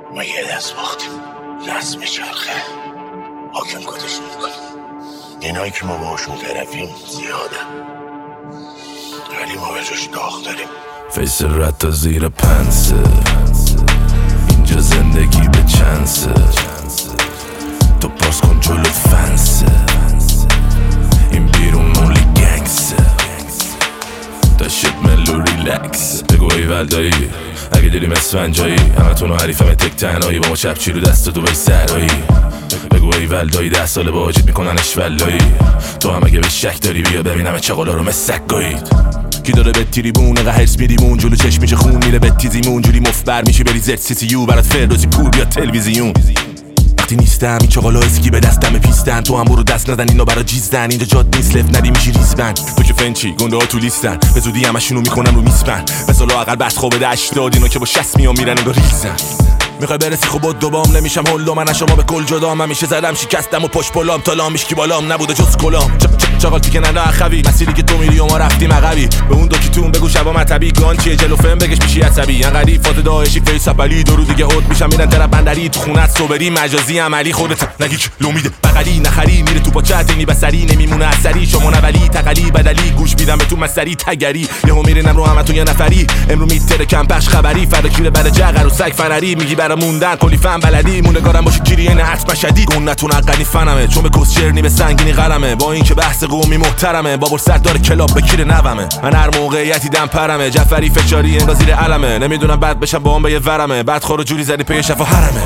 ما یه دست باختیم، دست میچرخه حاکم کدشون میکنیم. اینایی که ما باشون طرفیم زیاده، ولی ما به جاش داغ داریم. فیس رد تا زیر پنسه، اینجا زندگی به چنسه، تو پاس کن جلو فنسه، این بیرون مولی گنگسه، تا شد ملو ریلکس. بگو ایول دایی اگه دلیم اسفنجایی، همه تونو حریفم تک تنهایی، با ما چپچی رو دست تو بای سرایی. بگو ایول دایی 10 ساله با حاجیت میکننش ولایی، تو هم اگه به شک داری بیا ببینم چه قلا رو مسک گایید. کی داره به تریبون اگه هرس میدیمون جلو چشم میشه خون میره به تیزیمون، جوری مفبر میشه بری زد سی سی یو برات فردوسی پور بیا تلویزیون. وقتی نیستم این چاقالا اسکی به دستم پیستن، تو هم برو دست نزن اینا برا جیزدن، اینجا جاد نیست لفت ندی میشی ریزبند. تو که فنچی گنده ها تو لیستن، به زودی همشونو میکنم رو میسپن، به سالا اقل بست خوابه 80 اینا که با 60 میان میرن انگار ریزن. میخوای برسی خوب دوبام نمیشم هلو، من شما به کل جدام، همیشه زدم شکستم و پشت پلام تالام میشکی بالام نبوده جز کلام. چاقال تیکه ننده اخوی مسیری که تو میری و ما رفتیم عقبی، به اون دوکیتون بگو شبا مطبی گان چیه جلو فهم بگش میشی عصبی. انقدی فات داعشی فیس اپلی دو روز دیگه اوت میشم میرن طرف بندری، تو خونت صبری مجازی عملی خودت نگیک لو میده بغلی نخری میره تو پاچت اینی بسری نمیمونه اثری، شما نولی تقلی بدلی گوش میدم به تو مسری تگری، یهو میرینم رو همتون یه نفری. امرو میتره کم پخش خبری فردا کیره بعد جغر و سگ فنری، میگی برا موندن کلی فن بلدی موندگارم باشه گیری این حتما شدید. گونتون حقنی فنمه چون به کسچرنی به سنگینی قلمه، با این که بحث قومی محترمه بابر سردار کلاب به کیر نومه. من هر موقعیتی دم پرمه جعفری فشاری انگار زیر علمه، نمیدونم بعد بشم با هم به یه ورمه، بعد خورو جوری زدی پی شفا حرمه.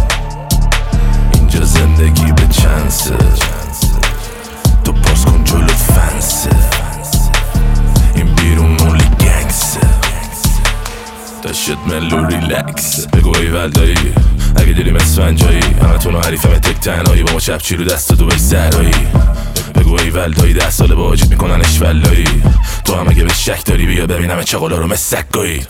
اینجا زندگی به چنسه، تو پاس کن جلو فنسه، این بیرون مولی گنگسه، تا شد ملو ریلکس. بگو ایول دایی اگه دلیم اسفنجایی، همه تونو حریفم تک تنهایی، با ما چپچی رو دست تو بای سرایی. بگو ایول دایی 10 ساله با حاجیت میکننش ولایی، تو هم اگه به شک داری بیا ببینم چه قلا رو مسک گایید.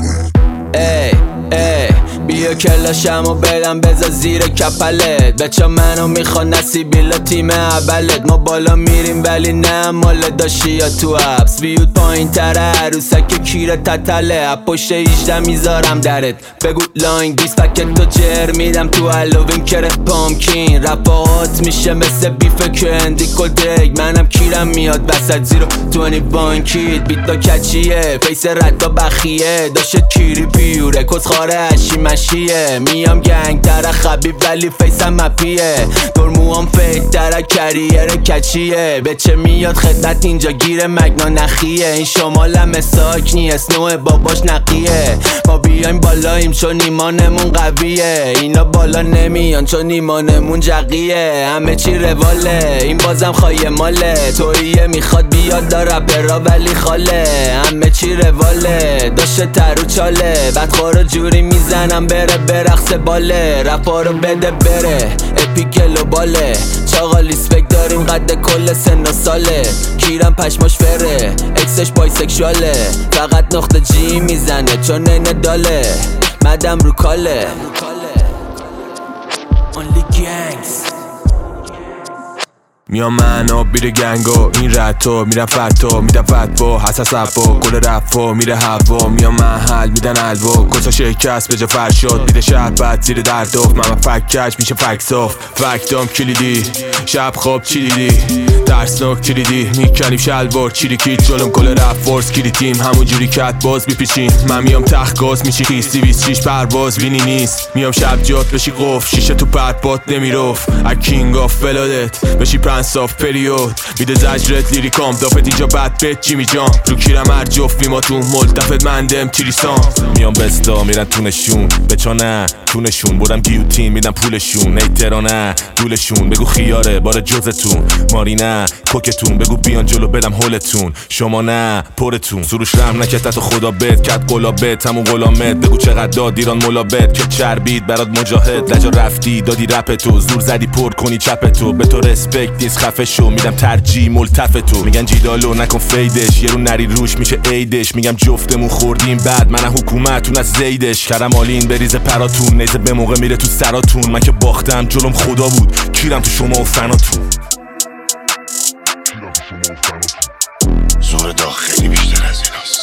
بیا کلاشمو بدم بذار زیر کپلت، بچه منو میخوان نصیبیلا تیم اولت. ما بالا میریم ولی نه مال داشتی یا تو حبس، بیود پایین تره عروسک کیره تتله، پشت 18 میذارم درت. بگو لانگ دیس پکت تو جر میدم تو هالوین کره پامکین، رپاهات میشه مثل بیف کندی کلدرگ، منم کیرم میاد وسط زیرو 20 بانکیت. بیتا کچیه فیس ردا بخیه داشت کیری پیوره کسخاره اشی مشیه، میام گنگ تره خبیب ولی فیسم مپیه، دور موام فیک تره کریر کچیه، بچه میاد خدمت اینجا گیر مگنا نخیه، این شمالم ساکنی اسنوه باباش نقیه، ما بیایم بالاییم چون ایمانمون قویه، اینا بالا نمیان چون ایمانمون جقیه، همه چی رواله این بازم خواهی ماله، توییه میخواد بیاد داره پرا ولی خاله، همه چی رواله داشته ترو چاله، بعد خورو جوری میزنم بره برقص باله، رپا رو بده بره اپیکلو باله، چاقالی سپک داریم قد کل سن و ساله، کیرم پشماش فره اکسش بایسکشواله، فقط نقطه جی میزنه چون اینه داله، مدم رو کاله Only gangs. میام من و بیره گنگو این رتو میرم فتو میدم فتبو حساس ابو گل رفو میره هوا، میام محل میدن البو کسا شکست به جا فرشد بیده شهر بد زیر دردوف، من فککش میشه فکسوف فکتام کلیدی شب خواب چی دیدی درسناک کلیدی میکنیم شلوار چیریکیت جلوم کل رفت فورس کلیدیم همون جوری کت باز بیپیچین، من میام تخت گاز میشی خیستی 26 پرواز وینی نیست، میام شب جات بشی قف شیشه تو پرپات نمیروف اکینگ آف ولادت بشی صاف پریود میده زجرت لیریکام دافت اینجا بد بت جیمی جان رو کیرم هر جفت میماتون ملتفت مندم تیریسان، میام بستا میرن تونشون بچانه تونشون بردم گیوتین میدم پولشون نیترانه دولشون بگو خیاره بار جزتون ماری نه کوکتون بگو بیان جلو بدم هولتون شما نه پرتون سروش رحم نکت تو خدا بد کت قلابت همون غلامت بگو چقدر داد ایران ملابت که چربید برات مجاهد لجا رفتی دادی رپ تو زور زدی پر کنی چپ تو به تو رسپکت نیست خفه شو میدم ترجیح ملتف تو میگن جیدالو نکن فیدش یه رو نری روش میشه ایدش میگم جفتمون خوردیم بعد من حکومتون از زیدش کردم آلین بریز پراتون نیزه به موقع میره تو سراتون من که باختم جلوم خدا بود کیرم تو شما و فناتون زور داغ خیلی بیشتر از ایناست.